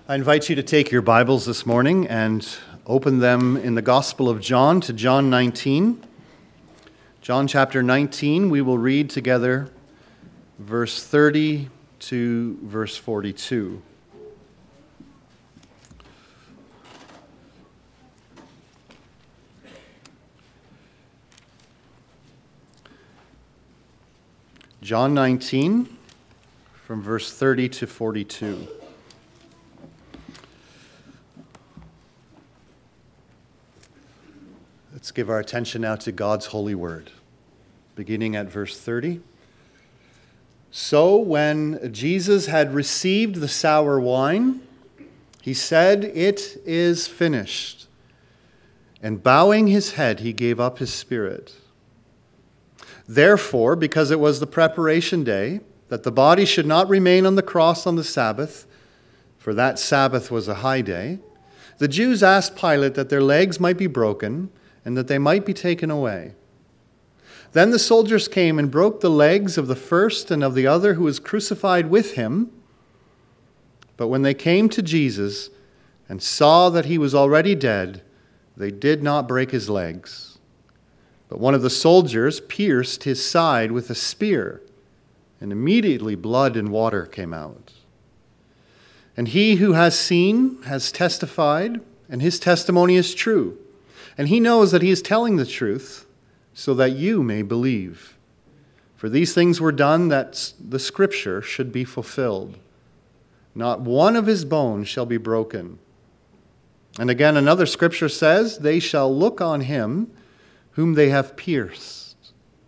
I invite you to take your Bibles this morning and open them in the Gospel of John to John 19. John chapter 19, we will read together verse 30 to verse 42. John 19, from verse 30 to 42. Let's give our attention now to God's holy word, beginning at verse 30. So when Jesus had received the sour wine, he said, "It is finished." And bowing his head, he gave up his spirit. Therefore, because it was the preparation day, that the body should not remain on the cross on the Sabbath, for that Sabbath was a high day, the Jews asked Pilate that their legs might be broken and that they might be taken away. Then the soldiers came and broke the legs of the first and of the other who was crucified with him. But when they came to Jesus and saw that he was already dead, they did not break his legs. But one of the soldiers pierced his side with a spear, and immediately blood and water came out. And he who has seen has testified, and his testimony is true. And he knows that he is telling the truth, so that you may believe. For these things were done that the scripture should be fulfilled. Not one of his bones shall be broken. And again, another scripture says, "They shall look on him whom they have pierced."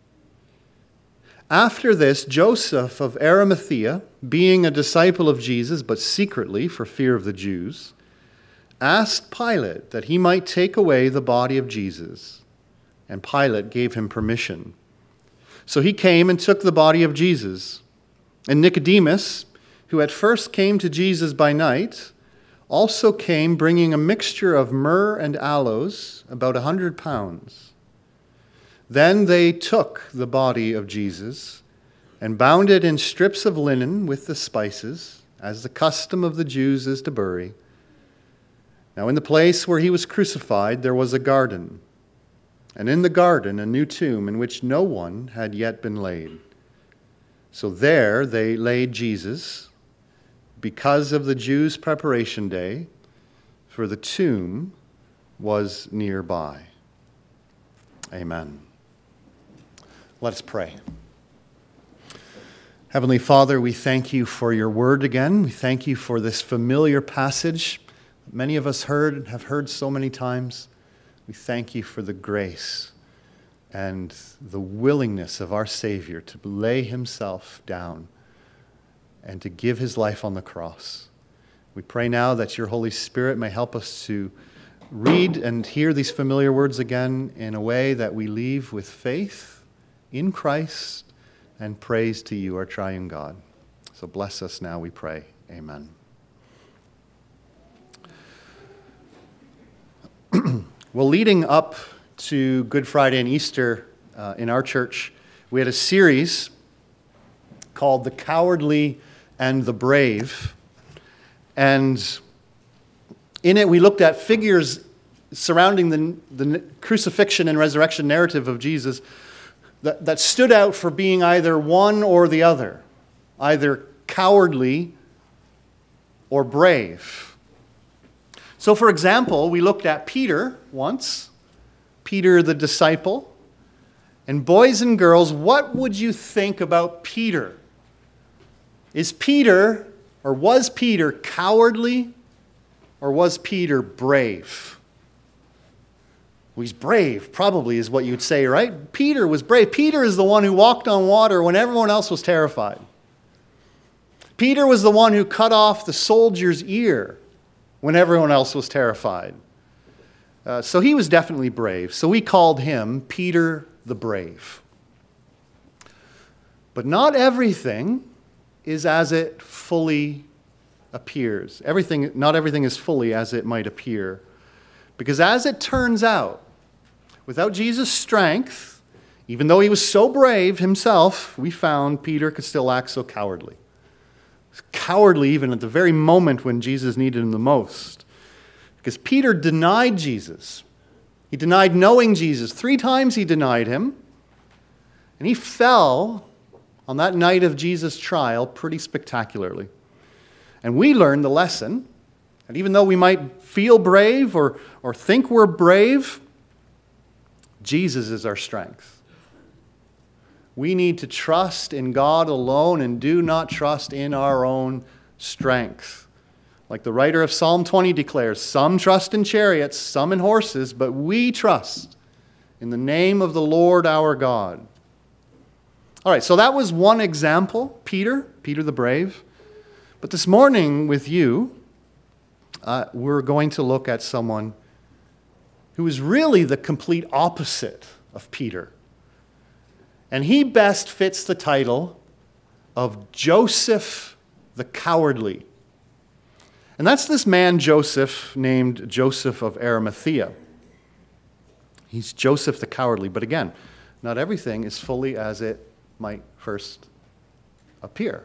After this, Joseph of Arimathea, being a disciple of Jesus, but secretly for fear of the Jews, asked Pilate that he might take away the body of Jesus. And Pilate gave him permission. So he came and took the body of Jesus. And Nicodemus, who at first came to Jesus by night, also came bringing a mixture of myrrh and aloes, about 100 pounds. Then they took the body of Jesus and bound it in strips of linen with the spices, as the custom of the Jews is to bury. Now in the place where he was crucified there was a garden, and in the garden a new tomb in which no one had yet been laid. So there they laid Jesus, because of the Jews' preparation day, for the tomb was nearby. Amen. Let us pray. Heavenly Father, we thank you for your word again. We thank you for this familiar passage that many of us have heard so many times. We thank you for the grace and the willingness of our Savior to lay himself down and to give his life on the cross. We pray now that your Holy Spirit may help us to read and hear these familiar words again in a way that we leave with faith in Christ and praise to you, our triune God. So bless us now, we pray. Amen. Well, leading up to Good Friday and Easter in our church, we had a series called The Cowardly and the Brave. And in it, we looked at figures surrounding the crucifixion and resurrection narrative of Jesus that stood out for being either one or the other, either cowardly or brave. So, for example, we looked at Peter once, Peter the disciple. And boys and girls, what would you think about Peter? Was Peter cowardly or was Peter brave? Well, he's brave, probably is what you'd say, right? Peter was brave. Peter is the one who walked on water when everyone else was terrified. Peter was the one who cut off the soldier's ear when everyone else was terrified. So he was definitely brave. So we called him Peter the Brave. But not everything is as it fully appears. Not everything is fully as it might appear. Because as it turns out, without Jesus' strength, even though he was so brave himself, we found Peter could still act so cowardly. Cowardly even at the very moment when Jesus needed him the most. Because Peter denied Jesus. He denied knowing Jesus. 3 times he denied him. And he fell on that night of Jesus' trial pretty spectacularly. And we learned the lesson that even though we might feel brave or think we're brave, Jesus is our strength. We need to trust in God alone and do not trust in our own strength. Like the writer of Psalm 20 declares, some trust in chariots, some in horses, but we trust in the name of the Lord our God. All right, so that was one example, Peter the brave. But this morning with you, we're going to look at someone who is really the complete opposite of Peter. And he best fits the title of Joseph the Cowardly. And that's this man Joseph named Joseph of Arimathea. He's Joseph the Cowardly. But again, not everything is fully as it might first appear.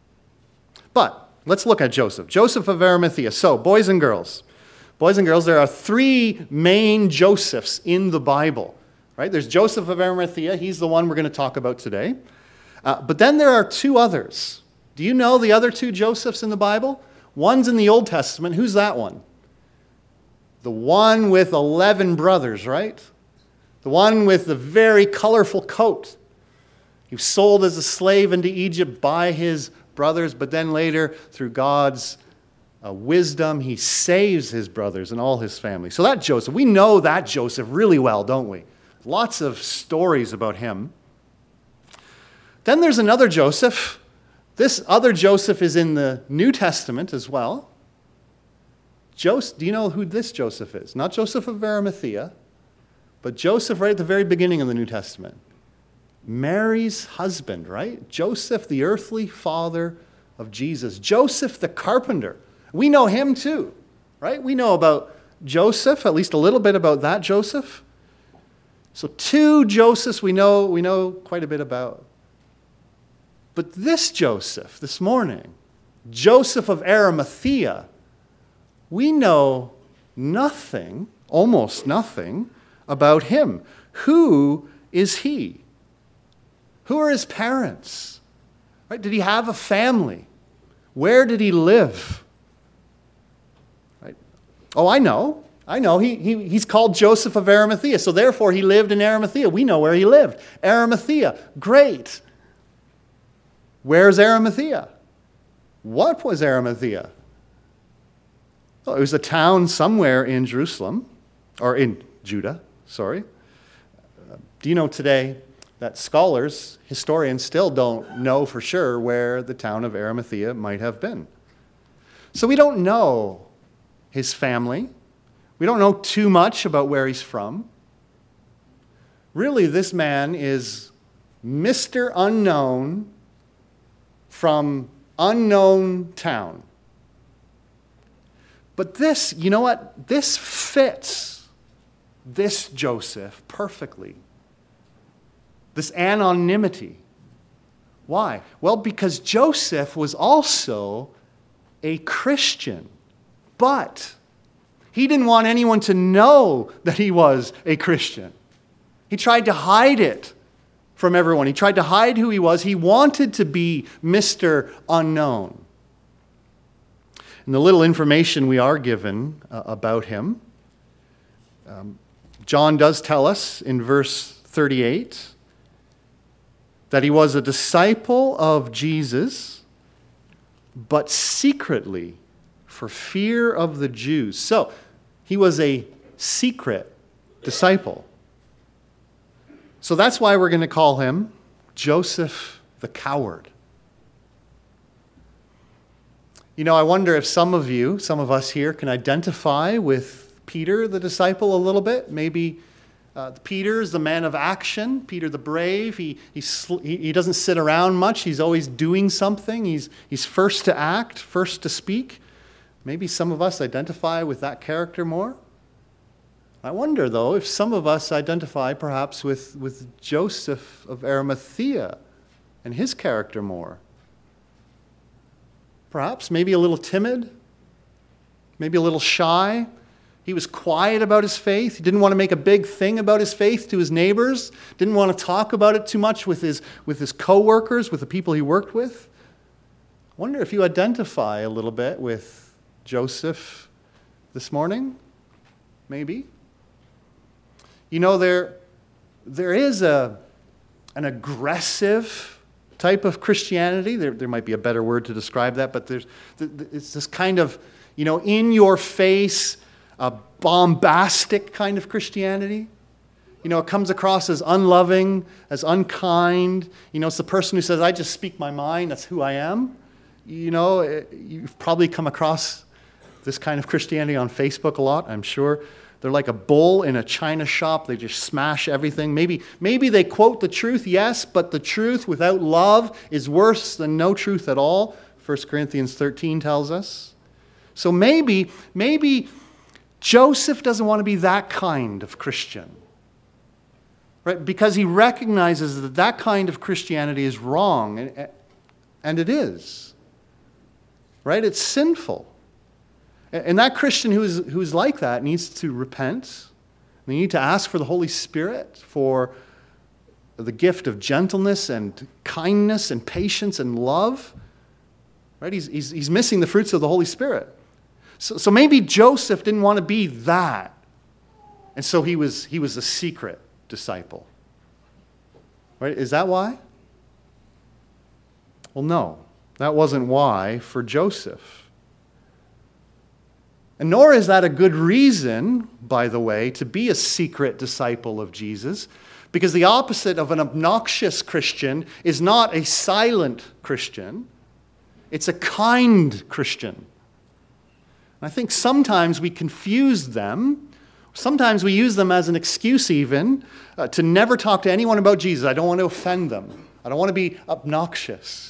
But let's look at Joseph. Joseph of Arimathea. So, boys and girls, there are 3 main Josephs in the Bible. Right? There's Joseph of Arimathea. He's the one we're going to talk about today. But then there are 2 others. Do you know the other 2 Josephs in the Bible? One's in the Old Testament. Who's that one? The one with 11 brothers, right? The one with the very colorful coat. He was sold as a slave into Egypt by his brothers, but then later, through God's wisdom, he saves his brothers and all his family. So that Joseph, we know that Joseph really well, don't we? Lots of stories about him. Then there's another Joseph. This other Joseph is in the New Testament as well. Do you know who this Joseph is? Not Joseph of Arimathea, but Joseph right at the very beginning of the New Testament. Mary's husband, right? Joseph, the earthly father of Jesus. Joseph the carpenter. We know him too, right? We know about Joseph, at least a little bit about that Joseph. So 2 Josephs we know quite a bit about. But this Joseph, this morning, Joseph of Arimathea, we know nothing, almost nothing, about him. Who is he? Who are his parents? Right? Did he have a family? Where did he live? Right? Oh, I know. He's called Joseph of Arimathea, so therefore he lived in Arimathea. We know where he lived. Arimathea. Great. Where's Arimathea? What was Arimathea? Well, it was a town somewhere in Jerusalem, or in Judah, sorry. Do you know today that scholars, historians still don't know for sure where the town of Arimathea might have been? So we don't know his family. We don't know too much about where he's from. Really, this man is Mr. Unknown from unknown town. But this, you know what? This fits this Joseph perfectly. This anonymity. Why? Well, because Joseph was also a Christian, but he didn't want anyone to know that he was a Christian. He tried to hide it from everyone. He tried to hide who he was. He wanted to be Mr. Unknown. And the little information we are given about him, John does tell us in verse 38 that he was a disciple of Jesus, but secretly for fear of the Jews. So, he was a secret disciple. So that's why we're going to call him Joseph the Coward. You know, I wonder if some of us here can identify with Peter, the disciple, a little bit. Maybe Peter is the man of action, Peter the brave. He doesn't sit around much. He's always doing something. He's first to act, first to speak. Maybe some of us identify with that character more. I wonder, though, if some of us identify perhaps with Joseph of Arimathea and his character more. perhaps, maybe a little timid, maybe a little shy. He was quiet about his faith. He didn't want to make a big thing about his faith to his neighbors, didn't want to talk about it too much with his co-workers, with the people he worked with. I wonder if you identify a little bit with Joseph this morning, maybe. You know, there is an aggressive type of Christianity. There might be a better word to describe that, but it's this kind of, in your face, a bombastic kind of Christianity. It comes across as unloving, as unkind. It's the person who says, I just speak my mind, that's who I am. You've probably come across this kind of Christianity on Facebook a lot, I'm sure. They're like a bull in a china shop. They just smash everything. Maybe they quote the truth, yes, but the truth without love is worse than no truth at all. 1 Corinthians 13 tells us. So maybe Joseph doesn't want to be that kind of Christian, right? Because he recognizes that kind of Christianity is wrong, and it is, right? It's sinful. And that Christian who's like that needs to repent. They need to ask for the Holy Spirit, for the gift of gentleness and kindness and patience and love. Right? He's missing the fruits of the Holy Spirit. So maybe Joseph didn't want to be that. And so he was a secret disciple. Right? Is that why? Well, no. That wasn't why for Joseph. And nor is that a good reason, by the way, to be a secret disciple of Jesus, because the opposite of an obnoxious Christian is not a silent Christian. It's a kind Christian. And I think sometimes we confuse them. Sometimes we use them as an excuse even to never talk to anyone about Jesus. I don't want to offend them. I don't want to be obnoxious.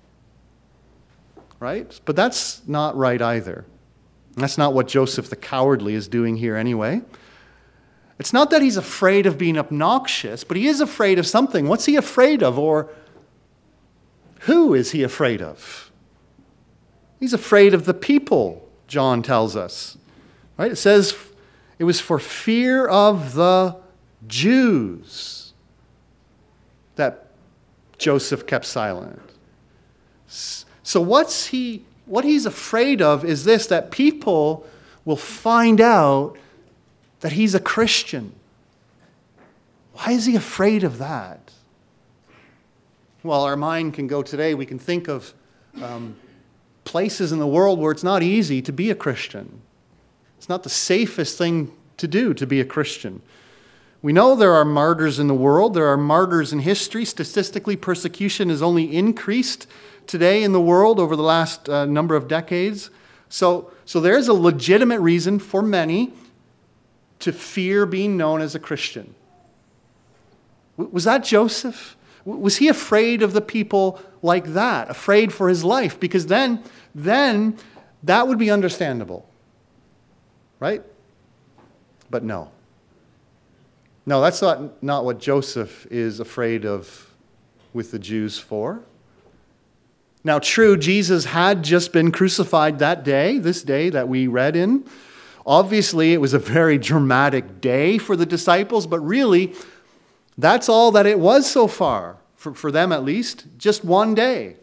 Right? But that's not right either. That's not what Joseph the cowardly is doing here anyway. It's not that he's afraid of being obnoxious, but he is afraid of something. What's he afraid of, or who is he afraid of? He's afraid of the people, John tells us. Right? It says it was for fear of the Jews that Joseph kept silent. So what he's afraid of is this, that people will find out that he's a Christian. Why is he afraid of that? Well, our mind can go today, we can think of places in the world where it's not easy to be a Christian. It's not the safest thing to do to be a Christian. We know there are martyrs in the world. There are martyrs in history. Statistically, persecution has only increased today in the world over the last number of decades. So there's a legitimate reason for many to fear being known as a Christian. Was that Joseph? Was he afraid of the people like that? Afraid for his life? Because then that would be understandable. Right? But no. No, that's not what Joseph is afraid of with the Jews for. Now, true, Jesus had just been crucified that day, this day that we read in. Obviously, it was a very dramatic day for the disciples, but really, that's all that it was so far, for them at least, just one day.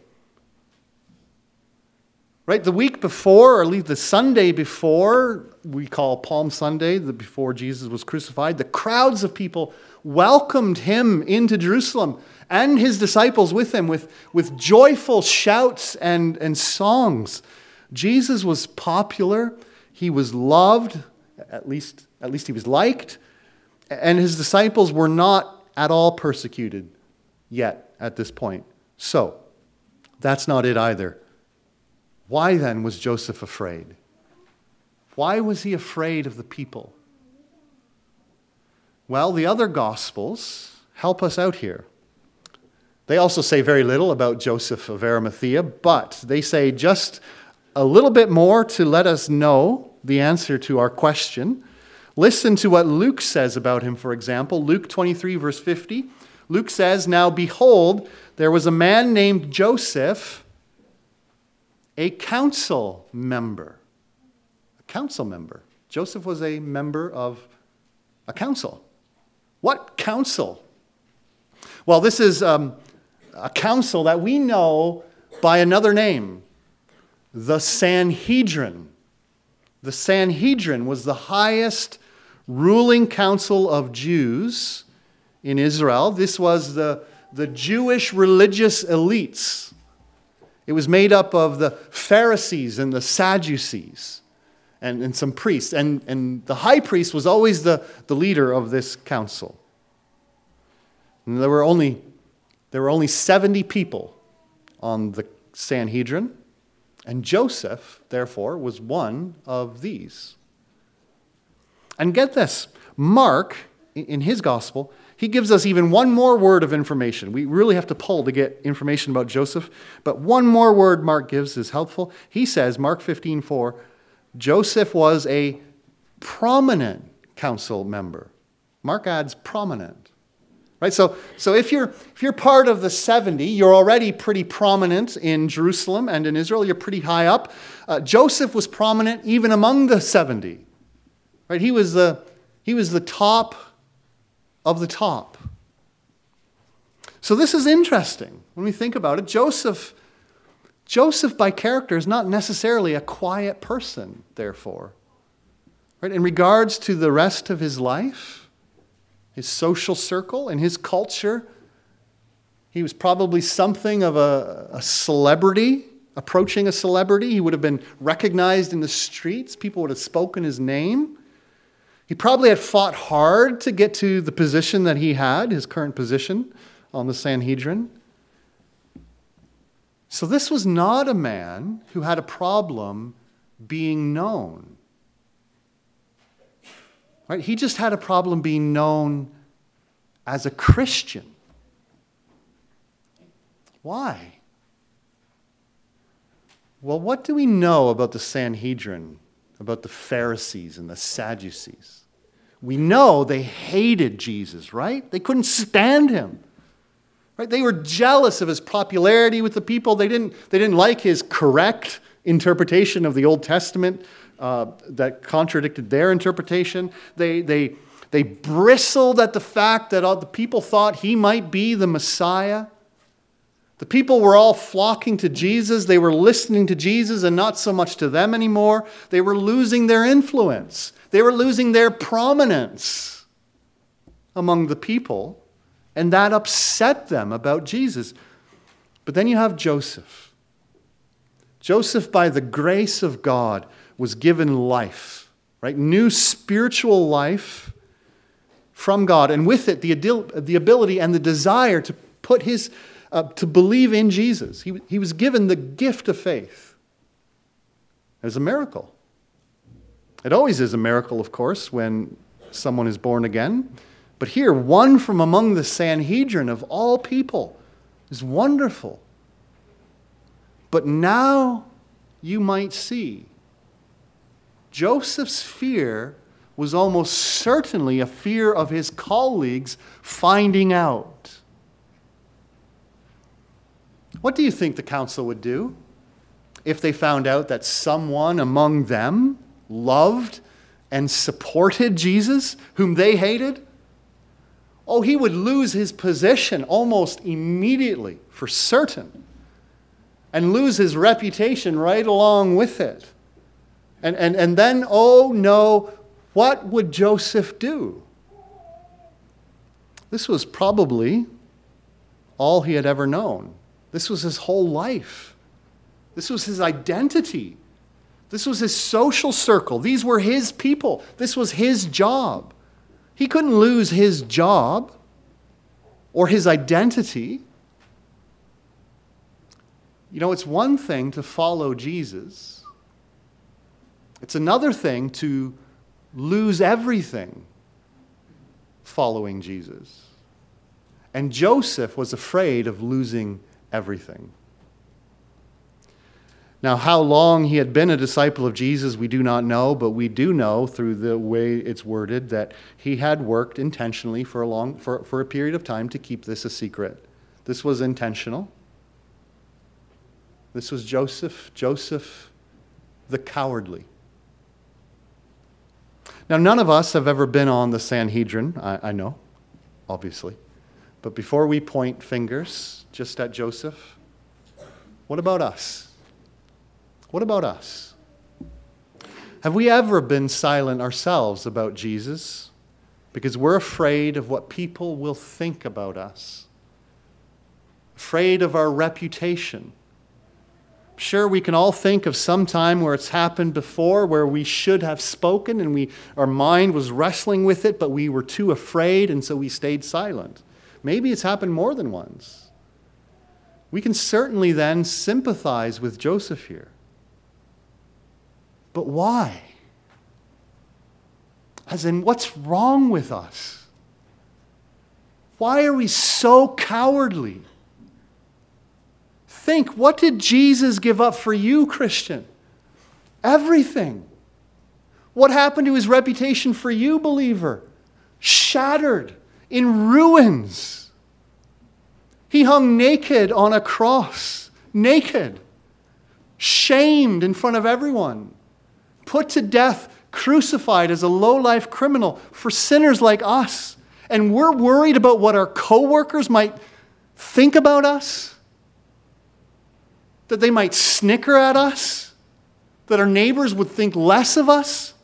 Right, the week before, or at least the Sunday before, we call Palm Sunday, before Jesus was crucified, the crowds of people welcomed him into Jerusalem and his disciples with him with joyful shouts and songs. Jesus was popular. He was loved. At least he was liked. And his disciples were not at all persecuted yet at this point. So, that's not it either. Why then was Joseph afraid? Why was he afraid of the people? Well, the other Gospels help us out here. They also say very little about Joseph of Arimathea, but they say just a little bit more to let us know the answer to our question. Listen to what Luke says about him, for example. Luke 23, verse 50. Luke says, "Now behold, there was a man named Joseph a council member. A council member. Joseph was a member of a council. What council? Well, this is a council that we know by another name, the Sanhedrin. The Sanhedrin was the highest ruling council of Jews in Israel. This was the Jewish religious elites. It was made up of the Pharisees and the Sadducees and some priests. And the high priest was always the leader of this council. And there were only 70 people on the Sanhedrin. And Joseph, therefore, was one of these. And get this, Mark, in his gospel, he gives us even one more word of information. We really have to pull to get information about Joseph, but one more word Mark gives is helpful. He says, Mark 15:4, Joseph was a prominent council member. Mark adds prominent. Right? So if you're part of the 70, you're already pretty prominent in Jerusalem and in Israel. You're pretty high up. Joseph was prominent even among the 70. Right? He was the top of the top. So this is interesting when we think about it. Joseph by character is not necessarily a quiet person, therefore. Right? In regards to the rest of his life, his social circle and his culture, he was probably something of a celebrity, approaching a celebrity. He would have been recognized in the streets. People would have spoken his name. He probably had fought hard to get to the position that he had, his current position on the Sanhedrin. So this was not a man who had a problem being known. Right? He just had a problem being known as a Christian. Why? Well, what do we know about the Sanhedrin, about the Pharisees and the Sadducees? We know they hated Jesus, right? They couldn't stand him. Right? They were jealous of his popularity with the people. They didn't like his correct interpretation of the Old Testament that contradicted their interpretation. They bristled at the fact that all the people thought he might be the Messiah. The people were all flocking to Jesus. They were listening to Jesus and not so much to them anymore. They were losing their influence. They were losing their prominence among the people. And that upset them about Jesus. But then you have Joseph. Joseph, by the grace of God, was given life, right? New spiritual life from God. And with it, the ability and the desire to put to believe in Jesus. He was given the gift of faith as a miracle. It always is a miracle, of course, when someone is born again. But here, one from among the Sanhedrin of all people is wonderful. But now you might see Joseph's fear was almost certainly a fear of his colleagues finding out. What do you think the council would do if they found out that someone among them loved and supported Jesus, whom they hated? Oh, he would lose his position almost immediately, for certain, and lose his reputation right along with it. And then, oh no, what would Joseph do? This was probably all he had ever known. This was his whole life. This was his identity. This was his social circle. These were his people. This was his job. He couldn't lose his job or his identity. You know, it's one thing to follow Jesus. It's another thing to lose everything following Jesus. And Joseph was afraid of losing everything. Now, how long he had been a disciple of Jesus, we do not know, but we do know through the way it's worded that he had worked intentionally for a period of time to keep this a secret. This was intentional. This was Joseph the cowardly. Now, none of us have ever been on the Sanhedrin, I know, obviously. But before we point fingers just at Joseph, what about us? What about us? Have we ever been silent ourselves about Jesus because we're afraid of what people will think about us? Afraid of our reputation? Sure, we can all think of some time where it's happened before, where we should have spoken and our mind was wrestling with it, but we were too afraid and so we stayed silent. Maybe it's happened more than once. We can certainly then sympathize with Joseph here. But why? As in, what's wrong with us? Why are we so cowardly? Think, what did Jesus give up for you, Christian? Everything. What happened to his reputation for you, believer? Shattered, in ruins. He hung naked on a cross, naked, shamed in front of everyone, put to death, crucified as a low-life criminal for sinners like us. And we're worried about what our coworkers might think about us, that they might snicker at us, that our neighbors would think less of us.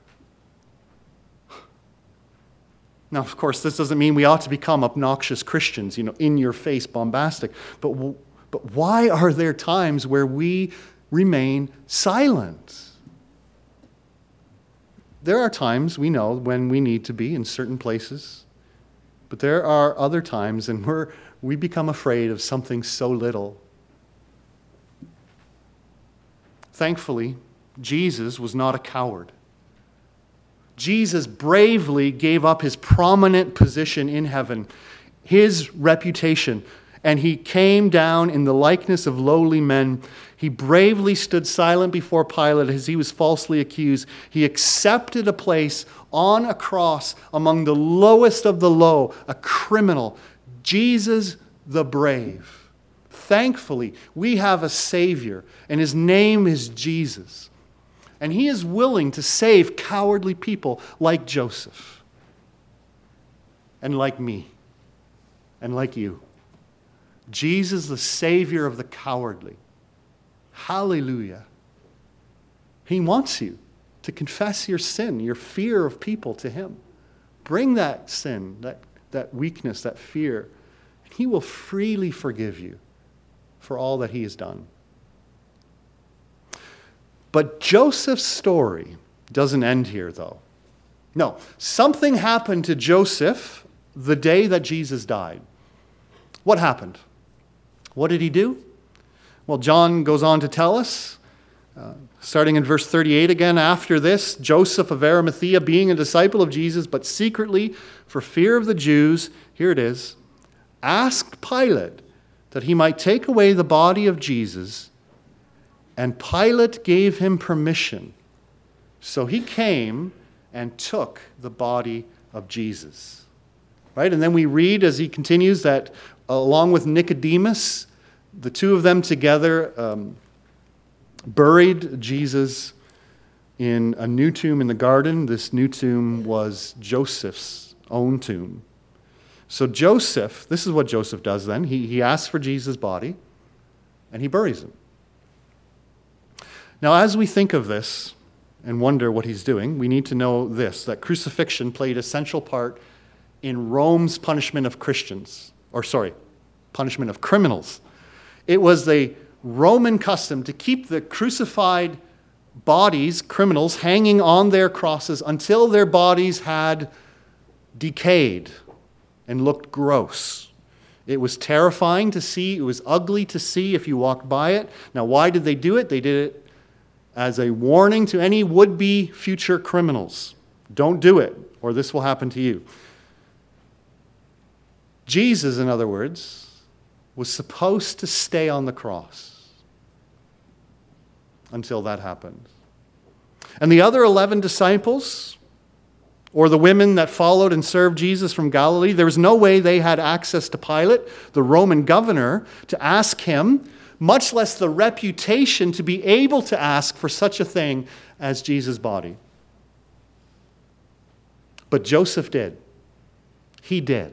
Now, of course, this doesn't mean we ought to become obnoxious Christians, in-your-face, bombastic. But why are there times where we remain silent? There are times, we know, when we need to be in certain places. But there are other times and we become afraid of something so little. Thankfully, Jesus was not a coward. Jesus bravely gave up his prominent position in heaven, his reputation, and he came down in the likeness of lowly men. He bravely stood silent before Pilate as he was falsely accused. He accepted a place on a cross among the lowest of the low, a criminal, Jesus the brave. Thankfully, we have a Savior, and his name is Jesus. And he is willing to save cowardly people like Joseph, and like me, and like you. Jesus, the Savior of the cowardly. Hallelujah. He wants you to confess your sin, your fear of people to him. Bring that sin, that weakness, that fear, and he will freely forgive you for all that he has done. But Joseph's story doesn't end here, though. No, something happened to Joseph the day that Jesus died. What happened? What did he do? Well, John goes on to tell us, starting in verse 38 again, after this, Joseph of Arimathea, being a disciple of Jesus, but secretly for fear of the Jews, here it is, asked Pilate that he might take away the body of Jesus, and Pilate gave him permission. So he came and took the body of Jesus. Right? And then we read as he continues that along with Nicodemus, the two of them together buried Jesus in a new tomb in the garden. This new tomb was Joseph's own tomb. So Joseph, this is what Joseph does then. He asks for Jesus' body, and he buries him. Now, as we think of this and wonder what he's doing, we need to know this, that crucifixion played a central part in Rome's punishment of punishment of criminals. It was the Roman custom to keep the crucified bodies, criminals, hanging on their crosses until their bodies had decayed and looked gross. It was terrifying to see. It was ugly to see if you walked by it. Now, why did they do it? They did it as a warning to any would-be future criminals. Don't do it, or this will happen to you. Jesus, in other words, was supposed to stay on the cross until that happened. And the other 11 disciples, or the women that followed and served Jesus from Galilee, there was no way they had access to Pilate, the Roman governor, to ask him, much less the reputation to be able to ask for such a thing as Jesus' body. But Joseph did. He did.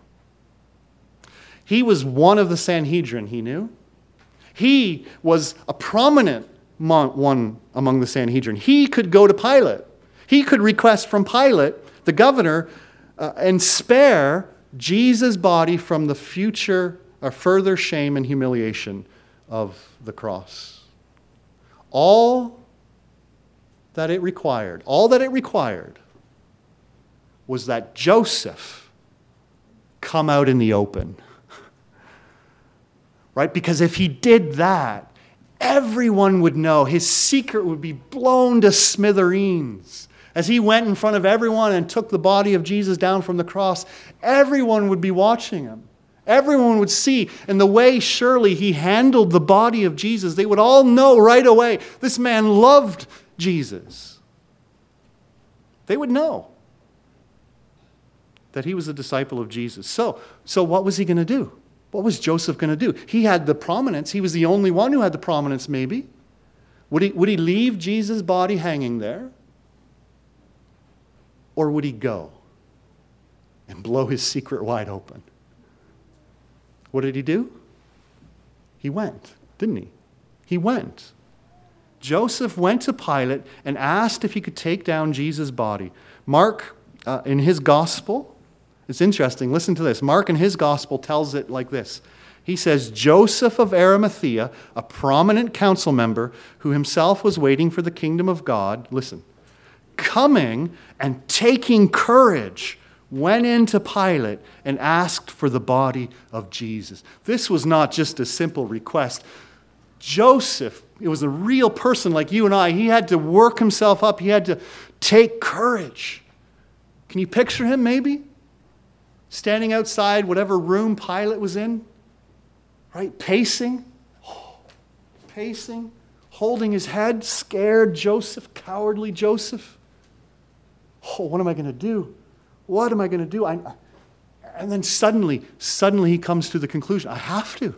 He was one of the Sanhedrin, he knew. He was a prominent one among the Sanhedrin. He could go to Pilate. He could request from Pilate, the governor, and spare Jesus' body from the future or further shame and humiliation of the cross. All that it required was that Joseph come out in the open. Right? Because if he did that, everyone would know. His secret would be blown to smithereens. As he went in front of everyone and took the body of Jesus down from the cross, everyone would be watching him. Everyone would see. And the way surely he handled the body of Jesus, they would all know right away, this man loved Jesus. They would know that he was a disciple of Jesus. So what was he going to do? What was Joseph going to do? He had the prominence. He was the only one who had the prominence, maybe. Would he leave Jesus' body hanging there? Or would he go and blow his secret wide open? What did he do? He went, didn't he? He went. Joseph went to Pilate and asked if he could take down Jesus' body. Mark, in his gospel, it's interesting. Listen to this. Mark in his gospel tells it like this. He says, Joseph of Arimathea, a prominent council member who himself was waiting for the kingdom of God, listen, coming and taking courage, went into Pilate and asked for the body of Jesus. This was not just a simple request. Joseph, it was a real person like you and I. He had to work himself up. He had to take courage. Can you picture him maybe? Standing outside whatever room Pilate was in, right? Pacing, holding his head, scared Joseph, cowardly Joseph. Oh, what am I going to do? What am I going to do? And then suddenly he comes to the conclusion, I have to.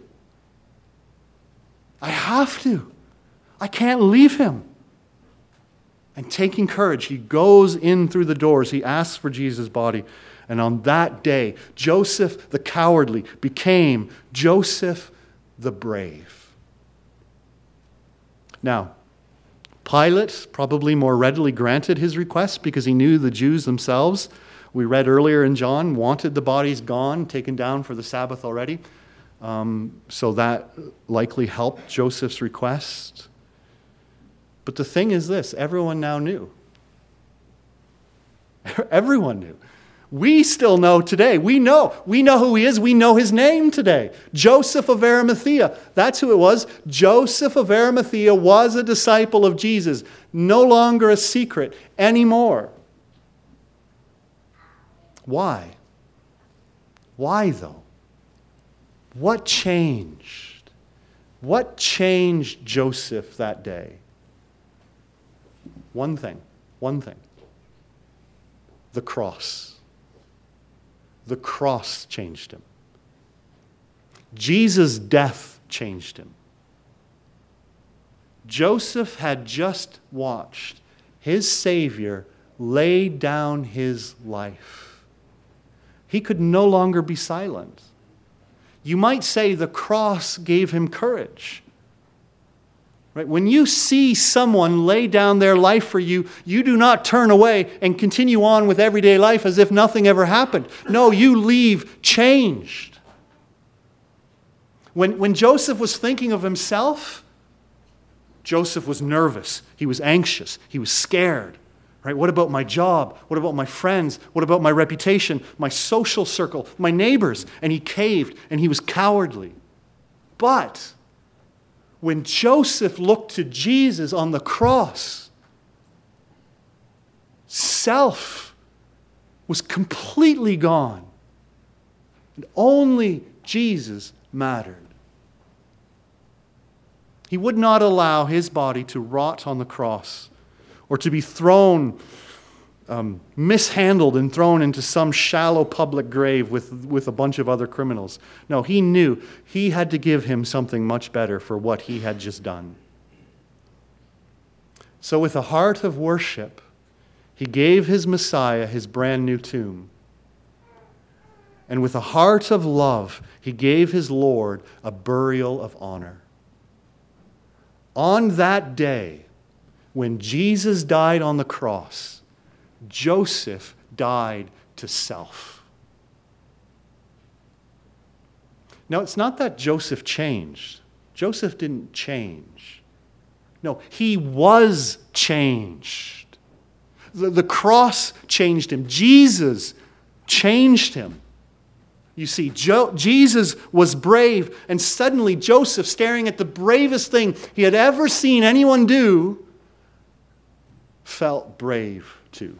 I can't leave him. And taking courage, he goes in through the doors. He asks for Jesus' body. And on that day, Joseph the cowardly became Joseph the brave. Now, Pilate probably more readily granted his request because he knew the Jews themselves, we read earlier in John, wanted the bodies gone, taken down for the Sabbath already. So that likely helped Joseph's request. But the thing is this, everyone now knew. Everyone knew. We still know today. We know who he is. We know his name today. Joseph of Arimathea. That's who it was. Joseph of Arimathea was a disciple of Jesus. No longer a secret anymore. Why? Why though? What changed? What changed Joseph that day? One thing. The cross. The cross changed him. Jesus' death changed him. Joseph had just watched his Savior lay down his life. He could no longer be silent. You might say the cross gave him courage. Right? When you see someone lay down their life for you, you do not turn away and continue on with everyday life as if nothing ever happened. No, you leave changed. When Joseph was thinking of himself, Joseph was nervous. He was anxious. He was scared. Right? What about my job? What about my friends? What about my reputation, my social circle, my neighbors? And he caved and he was cowardly. But when Joseph looked to Jesus on the cross, self was completely gone. And only Jesus mattered. He would not allow his body to rot on the cross or to be thrown mishandled and thrown into some shallow public grave with a bunch of other criminals. No, he knew he had to give him something much better for what he had just done. So with a heart of worship, he gave his Messiah his brand new tomb. And with a heart of love, he gave his Lord a burial of honor. On that day, when Jesus died on the cross, Joseph died to self. Now, it's not that Joseph changed. Joseph didn't change. No, he was changed. The cross changed him. Jesus changed him. You see, Jesus was brave, and suddenly Joseph, staring at the bravest thing he had ever seen anyone do, felt brave too.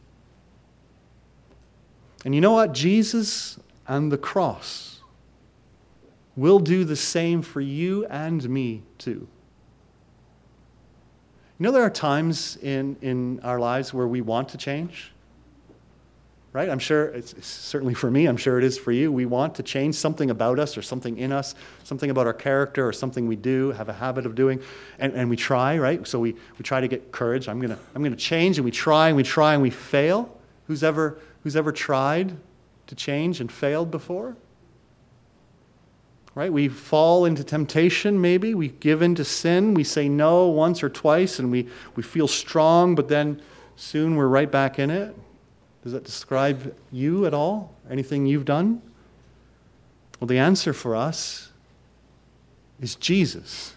And you know what? Jesus and the cross will do the same for you and me too. You know, there are times in our lives where we want to change. Right? I'm sure, it's certainly for me, I'm sure it is for you. We want to change something about us or something in us, something about our character or something we do, have a habit of doing, and we try, right? So we try to get courage. I'm gonna change, and we try and we fail. Who's ever tried to change and failed before? Right? We fall into temptation maybe, we give in to sin, we say no once or twice, and we feel strong, but then soon we're right back in it. Does that describe you at all? Anything you've done? Well, the answer for us is Jesus.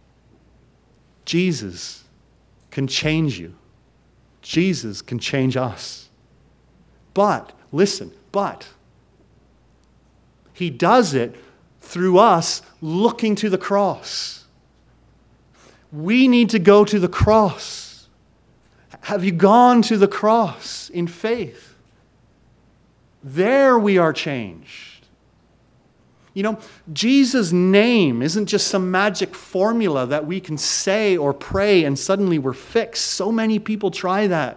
Jesus can change you. Jesus can change us. But, listen, he does it through us looking to the cross. We need to go to the cross. Have you gone to the cross in faith? There we are changed. You know, Jesus' name isn't just some magic formula that we can say or pray and suddenly we're fixed. So many people try that.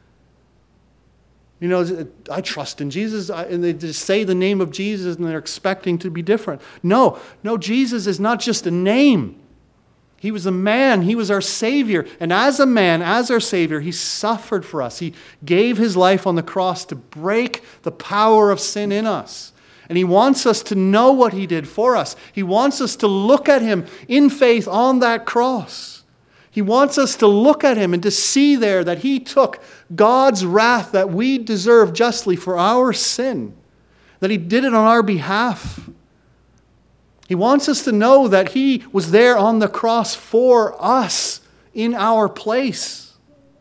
You know, I trust in Jesus, and they just say the name of Jesus and they're expecting to be different. No, Jesus is not just a name. He was a man. He was our Savior. And as a man, as our Savior, he suffered for us. He gave his life on the cross to break the power of sin in us. And he wants us to know what he did for us. He wants us to look at him in faith on that cross. He wants us to look at him and to see there that he took God's wrath that we deserve justly for our sin, that he did it on our behalf. He wants us to know that he was there on the cross for us in our place.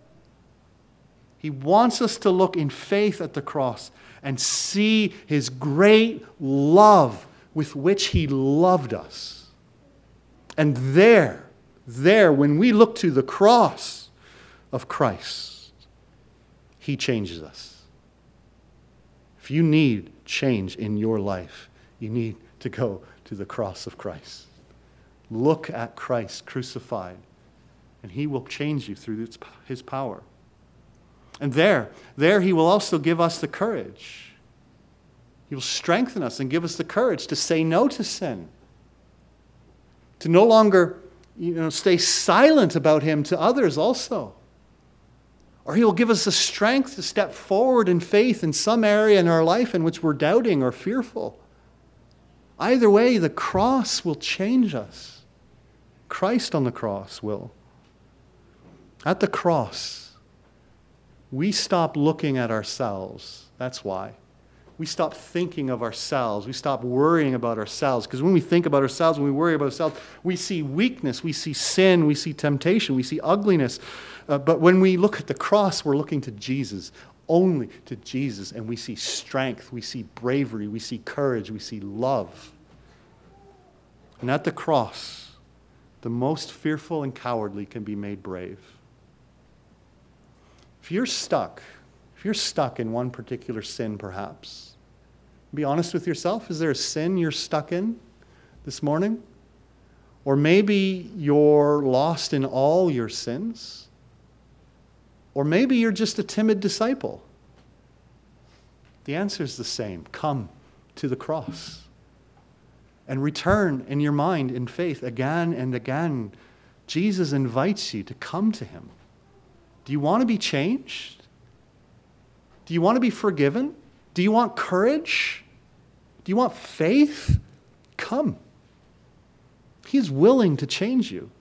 He wants us to look in faith at the cross and see his great love with which he loved us. And there, when we look to the cross of Christ, he changes us. If you need change in your life, you need to go to the cross of Christ. Look at Christ crucified, and he will change you through his power. And there he will also give us the courage. He will strengthen us and give us the courage to say no to sin. To no longer, stay silent about him to others also. Or he will give us the strength to step forward in faith in some area in our life in which we're doubting or fearful. Either way, the cross will change us. Christ on the cross will. At the cross, we stop looking at ourselves. That's why. We stop thinking of ourselves. We stop worrying about ourselves. Because when we think about ourselves, when we worry about ourselves, we see weakness, we see sin, we see temptation, we see ugliness. But when we look at the cross, we're looking to Jesus, only to Jesus, and we see strength, we see bravery, we see courage, we see love. And at the cross, the most fearful and cowardly can be made brave. If you're stuck in one particular sin perhaps, be honest with yourself. Is there a sin you're stuck in this morning? Or maybe you're lost in all your sins. Or maybe you're just a timid disciple. The answer is the same. Come to the cross and return in your mind in faith again and again. Jesus invites you to come to him. Do you want to be changed? Do you want to be forgiven? Do you want courage? Do you want faith? Come. He's willing to change you.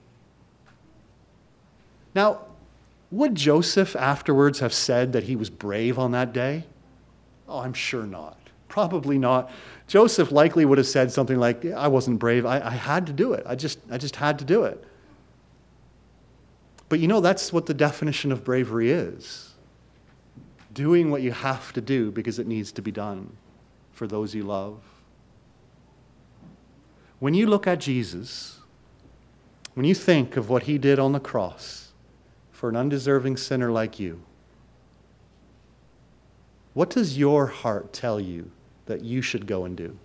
Now, would Joseph afterwards have said that he was brave on that day? Oh, I'm sure not. Probably not. Joseph likely would have said something like, I wasn't brave. I had to do it. I just had to do it. But that's what the definition of bravery is. Doing what you have to do because it needs to be done for those you love. When you look at Jesus, when you think of what he did on the cross for an undeserving sinner like you, what does your heart tell you that you should go and do?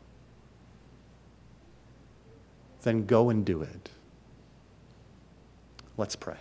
Then go and do it. Let's pray.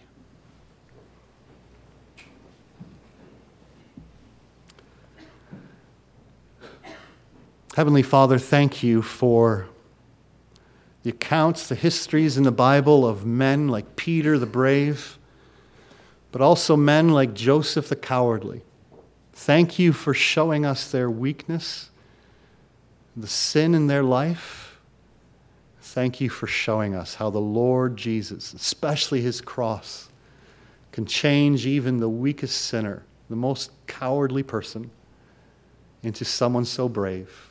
Heavenly Father, thank you for the accounts, the histories in the Bible of men like Peter the brave, but also men like Joseph the cowardly. Thank you for showing us their weakness, the sin in their life. Thank you for showing us how the Lord Jesus, especially his cross, can change even the weakest sinner, the most cowardly person, into someone so brave.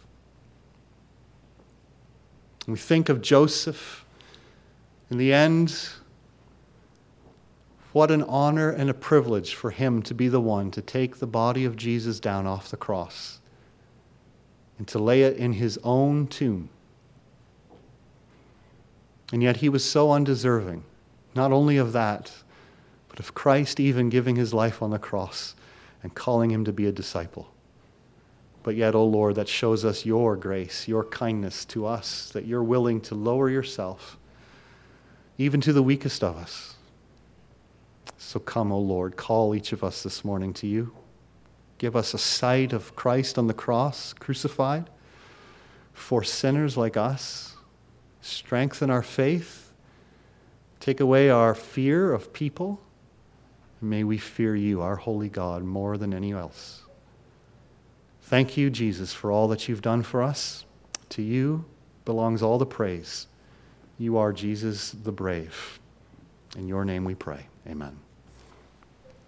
We think of Joseph. In the end, what an honor and a privilege for him to be the one to take the body of Jesus down off the cross and to lay it in his own tomb. And yet he was so undeserving, not only of that, but of Christ even giving his life on the cross and calling him to be a disciple. But yet, O Lord, that shows us your grace, your kindness to us, that you're willing to lower yourself, even to the weakest of us. So come, O Lord, call each of us this morning to you. Give us a sight of Christ on the cross, crucified, for sinners like us. Strengthen our faith. Take away our fear of people. And may we fear you, our holy God, more than any else. Thank you, Jesus, for all that you've done for us. To you belongs all the praise. You are Jesus the brave. In your name we pray. Amen.